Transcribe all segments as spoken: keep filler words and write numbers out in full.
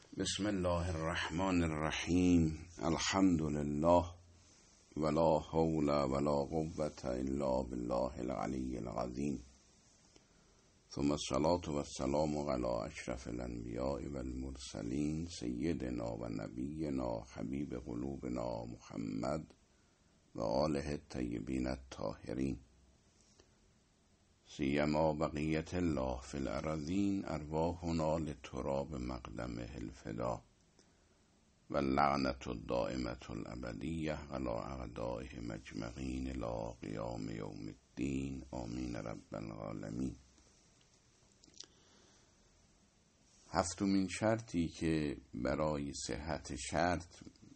بسم الله الرحمن الرحیم. الحمد لله ولا حول ولا قوة الا بالله العلی العظیم. ثم الصلاة والسلام علی اشرف الانبیاء والمرسلین سیدنا و نبینا حبیب قلوبنا محمد و آله الطیبین الطاهرین، سیما بقیت الله فی الارضین. ارواحنا لتراب مقدمه الفدا و اللعنة الدائمة الابدیه علی اعدائهم اجمعین الی قیام یوم الدین. آمین رب العالمین. هفتمین شرطی که برای صحت شرط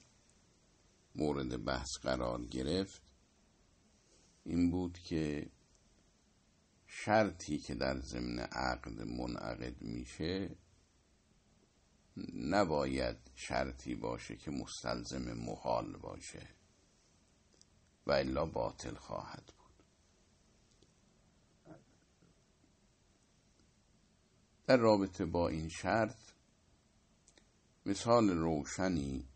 مورد بحث قرار گرفت این بود که شرطی که در ضمن عقد منعقد میشه نباید شرطی باشه که مستلزم محال باشه و الا باطل خواهد بود. در رابطه با این شرط مثال روشنی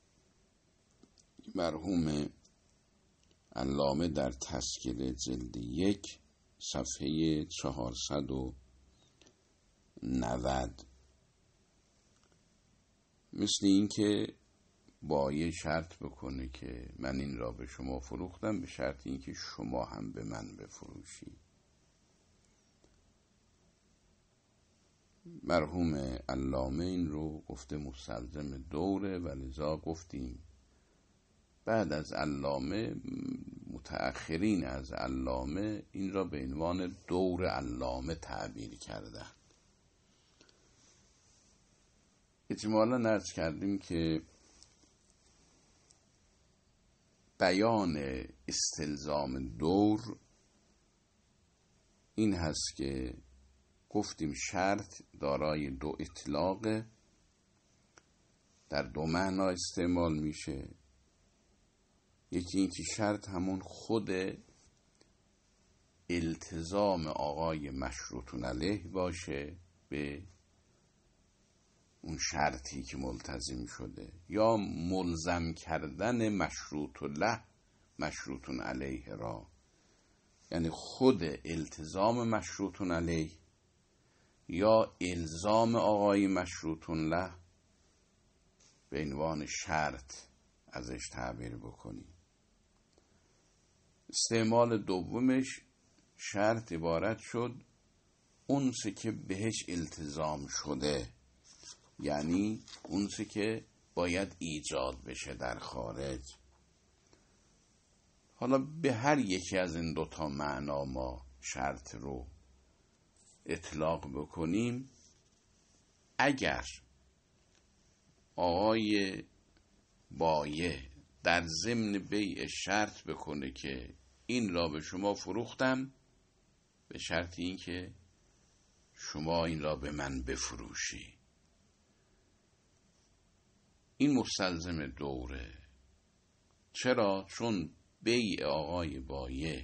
مرحوم علامه در تذکره جلد یک صفحه چهارصد و نود مثل این که بایع شرط بکنه که من این را به شما فروختم به شرط این که شما هم به من بفروشی. مرحوم علامه این رو گفته مستلزم دوره و لذا گفتیم بعد از علامه متأخرین از علامه این را به عنوان دور علامه تعبیر کردند. اجمالا عرض کردیم که بیان استلزام دور این هست که گفتیم شرط دارای دو اطلاق در دو معنا استعمال میشه. یکی این که شرط همون خود التزام آقای مشروطون علیه باشه به اون شرطی که ملتزم شده، یا ملزم کردن مشروط له مشروطون علیه را، یعنی خود التزام مشروطون علیه یا الزام آقای مشروطون له به عنوان شرط ازش تعبیر بکنیم. استعمال دومش شرط عبارت شد اونچه که بهش التزام شده، یعنی اونچه که باید ایجاد بشه در خارج. حالا به هر یکی از این دوتا معنا ما شرط رو اطلاق بکنیم، اگر آقای بایع در ضمن بیع شرط بکنه که این را به شما فروختم به شرط این که شما این را به من بفروشی، این مستلزم دوره. چرا؟ چون بیع آقای بایع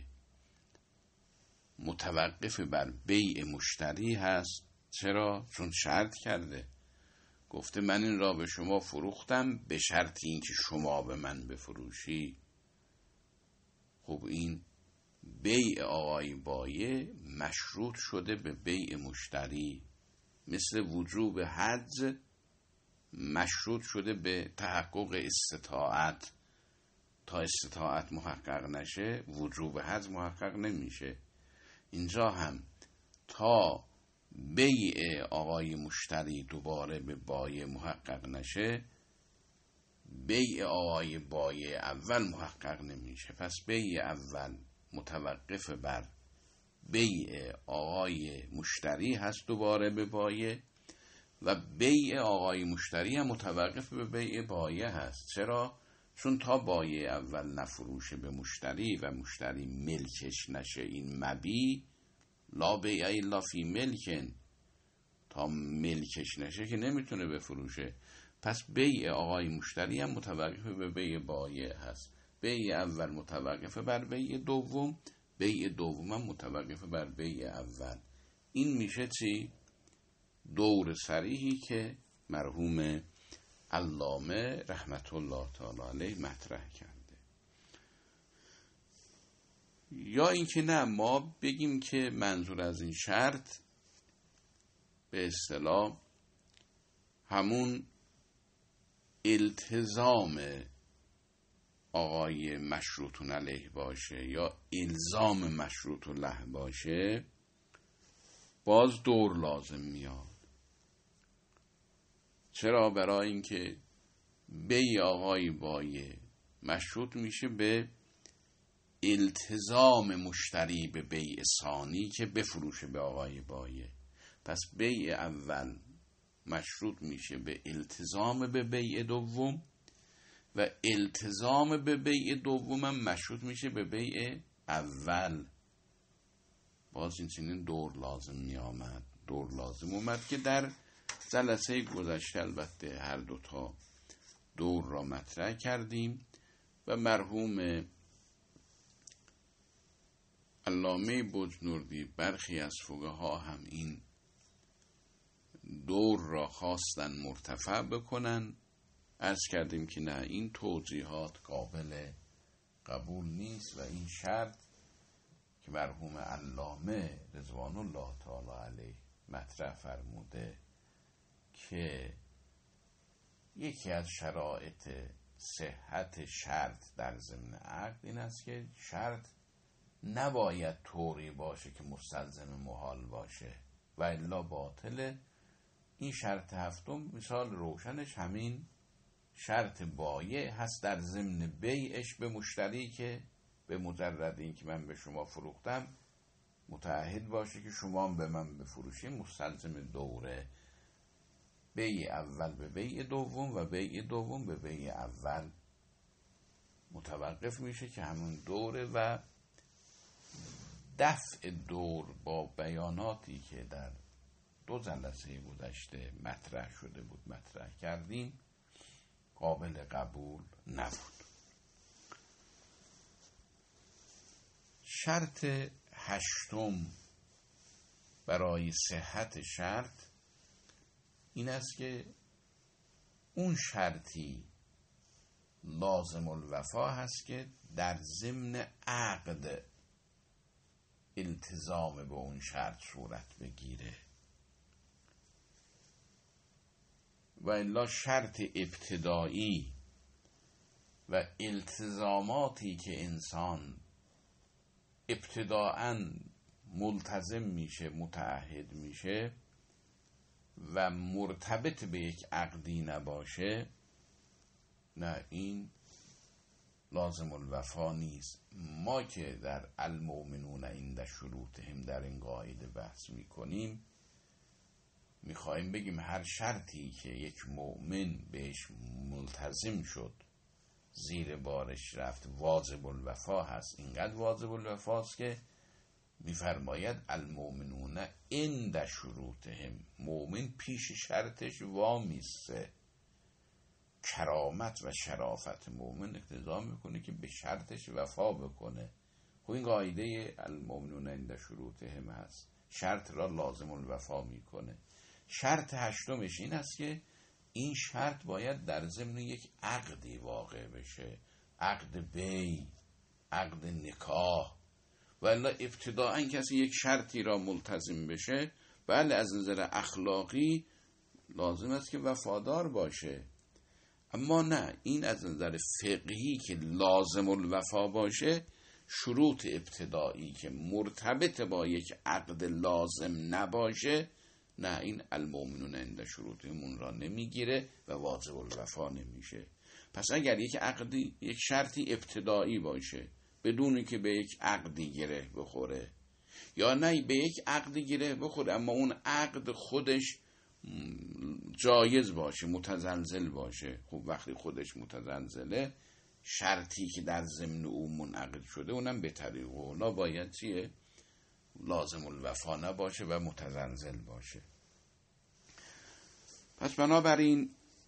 متوقف بر بیع مشتری هست. چرا؟ چون شرط کرده، گفته من این را به شما فروختم به شرط این که شما به من بفروشی. خب این بیع آقای بایع مشروط شده به بیع مشتری، مثل وجوب حج مشروط شده به تحقق استطاعت. تا استطاعت محقق نشه وجوب حج محقق نمیشه. اینجا هم تا بیع آقای مشتری دوباره به بایع محقق نشه بیع آقای بایع اول محقق نمیشه. پس بیع اول متوقف بر بیع آقای مشتری هست دوباره به بایع، و بیع آقای مشتری هم متوقف به بیع بایع هست. چرا؟ چون تا بایع اول نفروشه به مشتری و مشتری ملکش نشه، این مبی لا بیع الا فی ملکن، تا ملکش نشه که نمیتونه بفروشه. پس بیع آقای مشتری هم متوقف به بیع بایع هست. بیع اول متوقف بر بیع دوم، بیع دوم هم متوقف بر بیع اول. این میشه چی؟ دور صریحی که مرحوم علامه رحمت الله تعالی علیه مطرح کرده. یا اینکه نه، ما بگیم که منظور از این شرط به اصطلاح همون التزام آقای مشروط علیه باشه یا الزام مشروط له باشه، باز دور لازم میاد. چرا؟ برای اینکه بی آقای بایه مشروط میشه به التزام مشتری به بیع ثانی که بفروشه به آقای بایه. پس بیع اول مشروط میشه به التزام به بیع دوم و التزام به بیع دوم هم مشروط میشه به بیع اول. باز این چنین دور لازم می آمد دور لازم اومد که در جلسه گذشته البته هر دوتا دور را مطرح کردیم و مرحوم علامه بجنوردی برخی از فقها هم این دور را خواستن مرتفع بکنن. عرض کردیم که نه، این توضیحات قابل قبول نیست و این شرط که مرحوم علامه رضوان الله تعالی علیه مطرح فرموده که یکی از شرایط صحت شرط در ضمن عقد این است که شرط نباید طوری باشه که مستلزم محال باشه و الا باطله. این شرط هفتم مثال روشنش همین شرط بایع هست در ضمن بیعش به مشتری که به مجرد این که من به شما فروختم متعهد باشه که شما به من بفروشید، مستلزم دوره بیع اول به بیع دوم و بیع دوم به بیع اول متوقف میشه که همون دوره و دفع دور با بیاناتی که در دو جلسه گذشته مطرح شده بود مطرح کردیم قابل قبول نبود. شرط هشتم برای صحت شرط این است که اون شرطی لازم الوفا هست که در ضمن عقد التزام به اون شرط صورت بگیره و الا شرط ابتدایی و التزاماتی که انسان ابتداءً ملتزم میشه متعهد میشه و مرتبط به یک عقدی نباشه، نه، این لازم الوفا نیست. ما که در المؤمنون عند شروطهم در این قاعده بحث میکنیم میخوایم بگیم هر شرطی که یک مؤمن بهش ملتزم شد زیر بارش رفت واجب الوفا هست. اینقدر واجب الوفا است که میفرماید المؤمنون عند شروطهم، مؤمن پیش شرطش وامیسته. کرامت و شرافت مؤمن اقتضا میکنه که به شرطش وفا بکنه. خب این قاعده المؤمنون عند شروطهم هست، شرط را لازم الوفا میکنه. شرط هشتمش این است که این شرط باید در ضمن یک عقدی واقع بشه، عقد بی، عقد نکاح. ولی ابتداءً کسی یک شرطی را ملتزم بشه، بله از نظر اخلاقی لازم است که وفادار باشه، اما نه، این از نظر فقهی که لازم الوفا باشه، شروط ابتدایی که مرتبط با یک عقد لازم نباشه، نه، این المؤمنون عند شروطهم را نمیگیره و واجب الوفا نمیشه. پس اگر یک عقدی، یک شرطی ابتدایی باشه بدون که به یک عقدی گره بخوره، یا نه به یک عقدی گره بخوره اما اون عقد خودش جایز باشه، متزلزل باشه، خب وقتی خودش متزلزله، شرطی که در ضمن او منعقد شده اونم به طریق اولا باید چیه؟ لازم الوفا نباشه و متزلزل باشه. پس بنابراین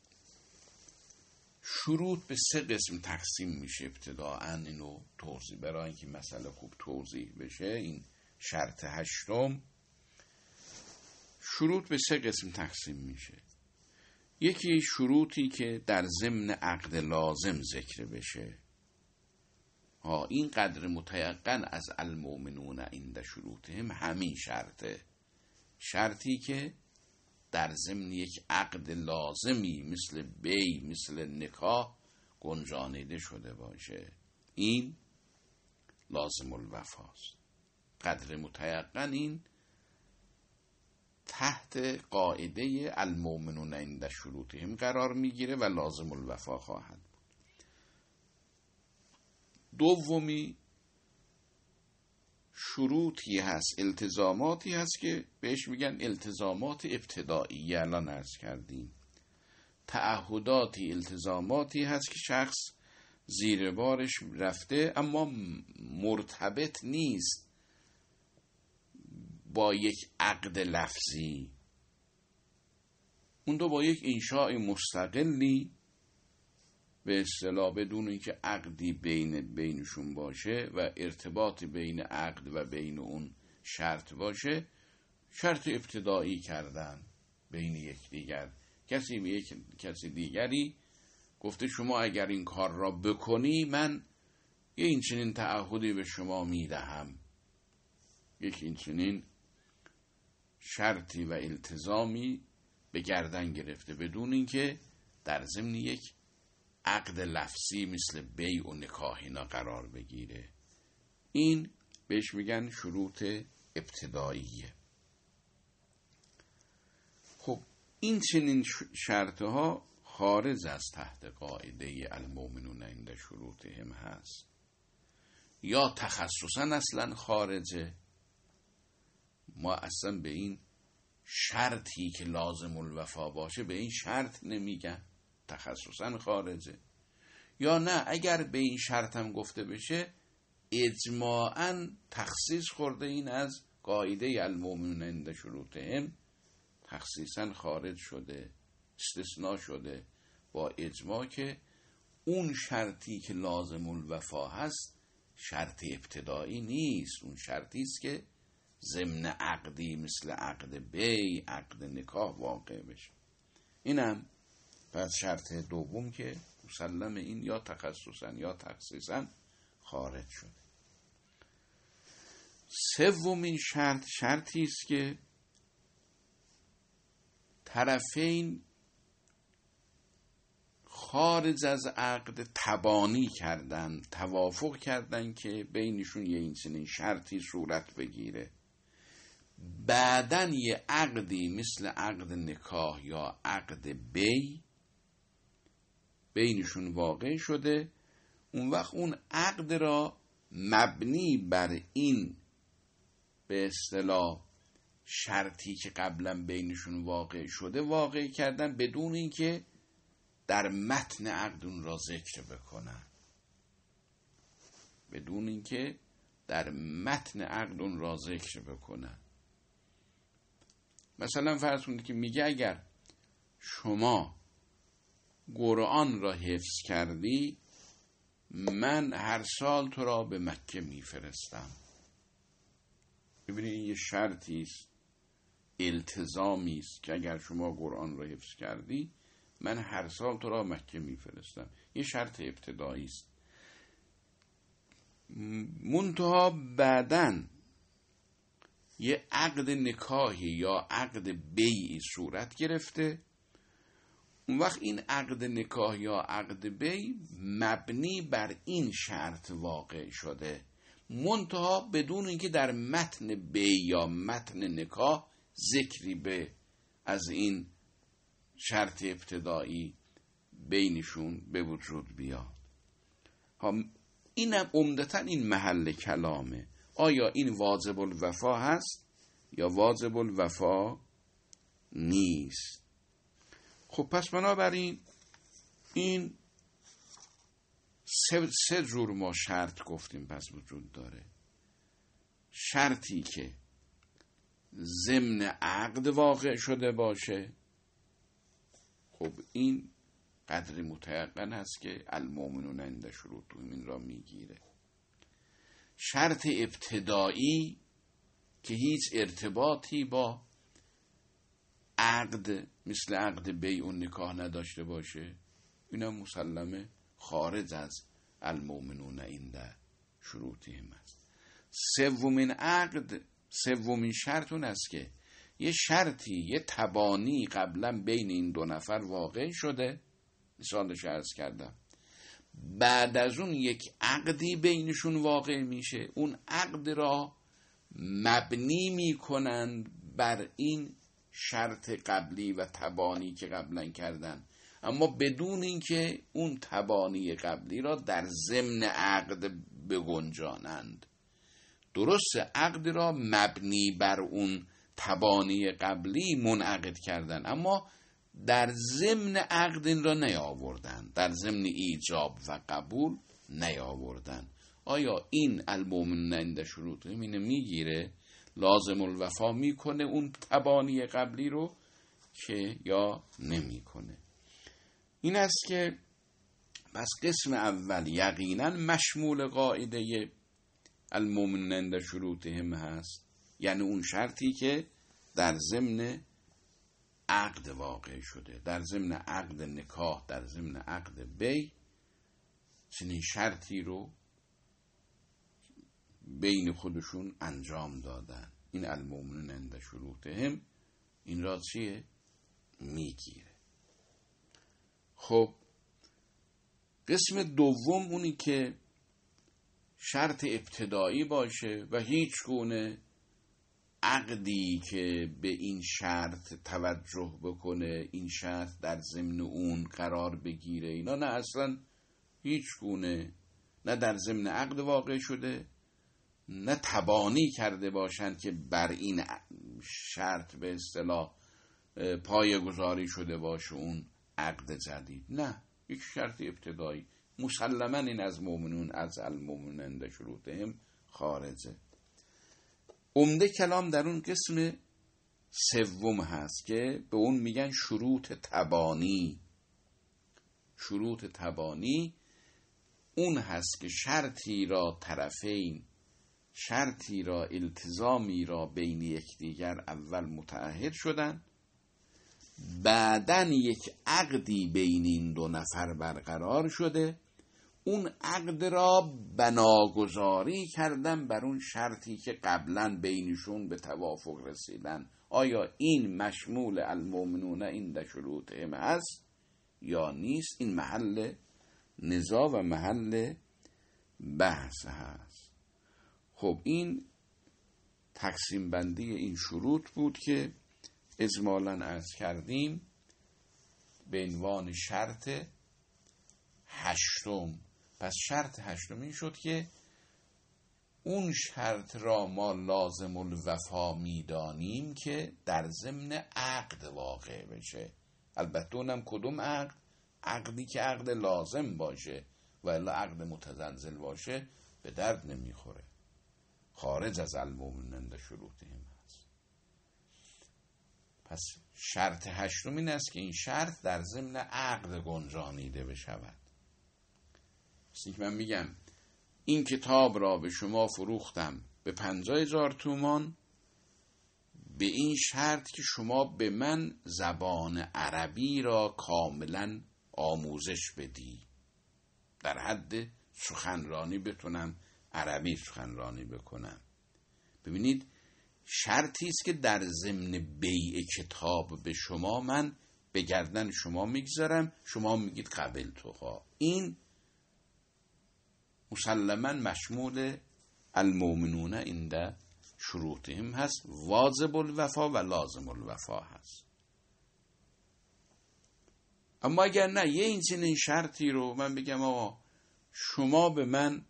شروط به سه قسم تقسیم میشه. ابتداءً اینو توضیح برای اینکه مسئله خوب توضیح بشه، این شرط هشتم، شروط به سه قسم تقسیم میشه. یکی شروطی که در ضمن عقد لازم ذکر بشه. ها این قدر متیقن از المؤمنون عند شروطهم همین شرطه، شرطی که در ضمن یک عقد لازمی مثل بی مثل نکاح گنجانیده شده باشه، این لازم الوفاست. قدر متیقن این تحت قاعده المؤمنون عند شروطهم قرار میگیره و لازم الوفا خواهد بود. دومی شروطی هست، التزاماتی هست که بهش میگن التزامات ابتدایی. الان عرض کردیم تعهداتی، التزاماتی هست که شخص زیر بارش رفته اما مرتبط نیست با یک عقد لفظی، اون دو با یک انشاء مستقلی به اصطلاح بدون اینکه عقدی بین بینشون باشه و ارتباط بین عقد و بین اون شرط باشه، شرط ابتدایی کردن بین یک دیگر. کسی به یک کسی دیگری گفته شما اگر این کار را بکنی من یه این چنین تعهدی به شما میدهم، یک این چنین شرطی و التزامی به گردن گرفته بدون اینکه در ضمن یک عقد لفظی مثل بیع و نکاح اینا قرار بگیره. این بهش میگن شروط ابتداییه. خب این چنین شرطها خارج از تحت قاعده المؤمنون عند شروطهم هست، یا تخصصا اصلا خارجه. ما اصلا به این شرطی که لازم الوفا باشه به این شرط نمیگن، تخصصا خارجه. یا نه اگر به این شرط هم گفته بشه اجماعاً تخصیص خورده این از قاعده المؤمنون عند شروطهم، تخصیصا خارج شده، استثناء شده با اجماع که اون شرطی که لازم الوفا هست شرط ابتدایی نیست، اون شرطی است که ضمن عقدی مثل عقد بی عقد نکاح واقع بشه. اینم پس شرط دوم که مسلم این یا تخصصا یا تخصیصا خارج شده. سومین شرط شرطی است که طرفین خارج از عقد تبانی کردن، توافق کردن که بینشون یه این چنین شرطی صورت بگیره، بعدن یه عقدی مثل عقد نکاح یا عقد بی بینشون واقع شده، اون وقت اون عقد را مبنی بر این به اصطلاح شرطی که قبلا بینشون واقع شده واقع کردن بدون اینکه در متن عقد اون را ذکر بکنن، بدون اینکه در متن عقد اون را ذکر بکنن. مثلا فرض کنید که میگه اگر شما قرآن را حفظ کردی من هر سال تو را به مکه میفرستم. ببینید این یه شرطی است، التزامی است که اگر شما قرآن را حفظ کردی من هر سال تو را مکه میفرستم. یه شرط ابتدایی است. منتها بعدن یه عقد نکاحی یا عقد بیعی صورت گرفته، اون وقت این عقد نکاح یا عقد بیع مبنی بر این شرط واقع شده، منتها بدون اینکه در متن بیع یا متن نکاح ذکری به از این شرط ابتدایی بینشون به وجود بیاد. اینم عمدتاً این محل کلامه، آیا این واجب الوفا هست یا واجب الوفا نیست؟ خب پس بنابراین این سه, سه جور ما شرط گفتیم پس وجود داره. شرطی که ضمن عقد واقع شده باشه، خب این قدر متیقن هست که المؤمنون عند شروطهم این را میگیره. شرط ابتدایی که هیچ ارتباطی با عقد مثل عقد بیع و نکاح نداشته باشه، اینم مسلمه خارج از المؤمنون عند شروطهم است. سومین عقد، سومین شرط اون است که یه شرطی، یه تبانی قبلا بین این دو نفر واقع شده، مثالش عرض کردم، بعد از اون یک عقدی بینشون واقع میشه، اون عقد را مبنی میکنند بر این شرط قبلی و تبانی که قبلا کردن، اما بدون اینکه اون تبانی قبلی را در ضمن عقد بگنجانند. درست عقد را مبنی بر اون تبانی قبلی منعقد کردن، اما در ضمن عقد این را نیاوردن، در ضمن ایجاب و قبول نیاوردن. آیا این المؤمنون عند شروطهم اینو میگیره، لازم الوفا میکنه اون تبانی قبلی رو که یا نمیکنه؟ این است که پس قسم اول یقینا مشمول قاعده المؤمنون عند شروطهم هست، یعنی اون شرطی که در ضمن عقد واقع شده، در ضمن عقد نکاح، در ضمن عقد بیع، چنین شرطی رو بین خودشون انجام دادن. این المؤمنون عند شروطهم این را چیه؟ میگیره. خب قسم دوم اونی که شرط ابتدایی باشه و هیچ گونه عقدی که به این شرط توجه بکنه، این شرط در ضمن اون قرار بگیره، اینا نه، اصلا هیچ گونه نه در ضمن عقد واقع شده، نه تبانی کرده باشند که بر این شرط به اصطلاح پایه‌گذاری شده باشه اون عقد جدید، نه، یک شرط ابتدایی. مسلما این از مؤمنون از المؤمنون عند شروطهم خارجه. عمده کلام در اون قسم سوم هست که به اون میگن شروط تبانی. شروط تبانی اون هست که شرطی را طرفین، شرطی را التزامی را بین یکدیگر اول متعهد شدن، بعدن یک عقدی بین این دو نفر برقرار شده، اون عقد را بناگذاری کردن بر اون شرطی که قبلا بینشون به توافق رسیدن. آیا این مشمول المؤمنون عند شروطهم هست یا نیست؟ این محل نزاع و محل بحث هست. خب این تقسیم بندی این شروط بود که اجمالاً عرض کردیم به عنوان شرط هشتم. پس شرط هشتم این شد که اون شرط را ما لازم الوفا میدانیم که در ضمن عقد واقع بشه. البته اونم کدوم عقد؟ عقدی که عقد لازم باشه، و الا عقد متزلزل باشه به درد نمیخوره، خارج از المؤمنون عند شروطهم هست. پس شرط هشتم این است که این شرط در ضمن عقد گنجانیده بشود. پس من میگم این کتاب را به شما فروختم به پنجاه هزار تومان به این شرط که شما به من زبان عربی را کاملا آموزش بدی، در حد سخنرانی بتونم عربی سخنرانی بکنم. ببینید شرطی است که در ضمن بیع کتاب به شما من به گردن شما میگذارم، شما میگید قبل توها. این مسلما مشمول المؤمنون عند شروطهم هست، واجب الوفا و لازم الوفا هست. اما اگر نه یه این چنین شرطی رو من بگم آقا شما به من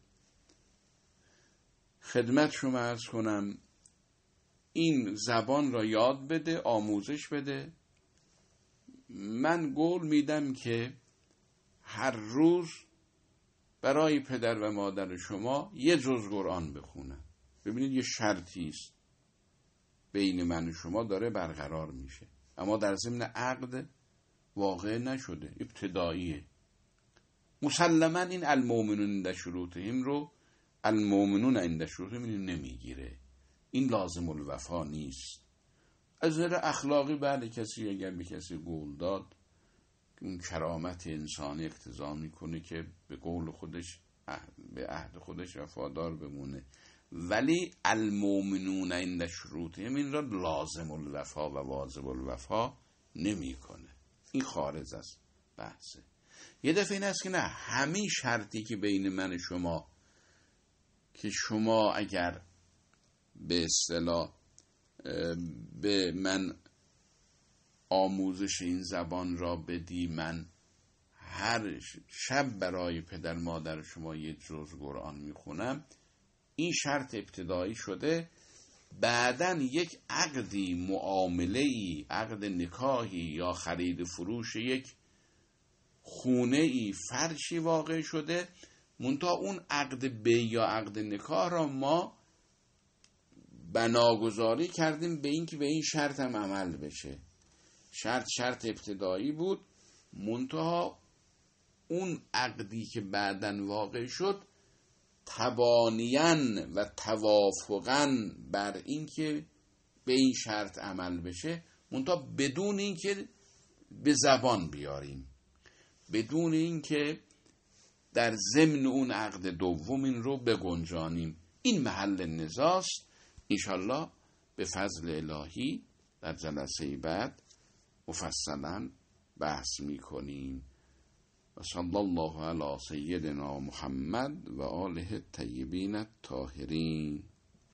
خدمت شما عرض کنم این زبان را یاد بده، آموزش بده، من قول میدم که هر روز برای پدر و مادر شما یه جز قرآن بخونم. ببینید یه شرطی است بین من و شما داره برقرار میشه، اما در ضمن عقد واقع نشده، ابتداییه. مسلما این المؤمنون عند شروطهم رو المؤمنون عند شروطهم نمیگیره، این لازم الوفا نیست. از نظر اخلاقی بله، کسی اگر به کسی قول داد، اون کرامت انسانی اقتضا میکنه که به قول خودش به عهد خودش وفادار بمونه. ولی المؤمنون عند شروطهم، این را لازم الوفا و واجب الوفا نمیکنه. این خارج از بحثه. یه دفعه این است که نه، همین شرطی که بین من شما که شما اگر به اصطلاح به من آموزش این زبان را بدی، من هر شب برای پدر مادر شما یک جز قرآن میخونم، این شرط ابتدایی شده. بعدن یک عقدی، معامله‌ای، عقد نکاحی یا خرید فروش یک خونه‌ای، فرشی واقع شده. منتها اون عقد بی یا عقد نکاح را ما بناگذاری کردیم به این که به این شرط هم عمل بشه. شرط شرط ابتدایی بود، منتها اون عقدی که بعدن واقع شد تبانیاً و توافقاً بر این که به این شرط عمل بشه، منتها بدون این که به زبان بیاریم، بدون این که در ضمن اون عقد دوم این رو بگنجانیم. این محل نزاست. انشالله به فضل الهی در جلسه بعد مفصلا بحث میکنیم. و صلی الله علی سیدنا محمد و آله الطیبین الطاهرین.